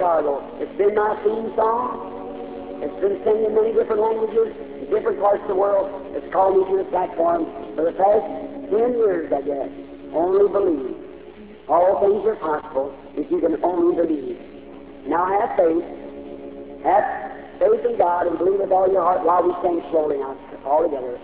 Chicago. It's been my theme song. It's been singing in many different languages, in different parts of the world. It's called me to the platform for the past 10 years, I guess. Only believe. All things are possible if you can only believe. Now have faith. Have faith in God and believe with all your heart while we sing slowly now, all together.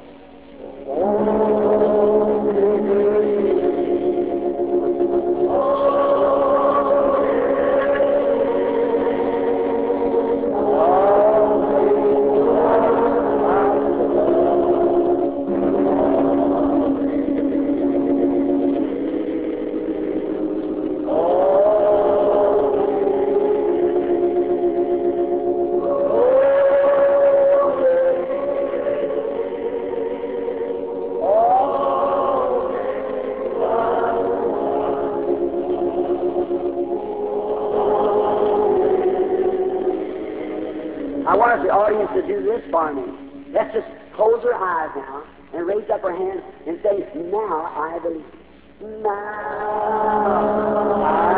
I want the audience to do this for me. Let's just close our eyes now and raise up our hands and say, now I believe. Now I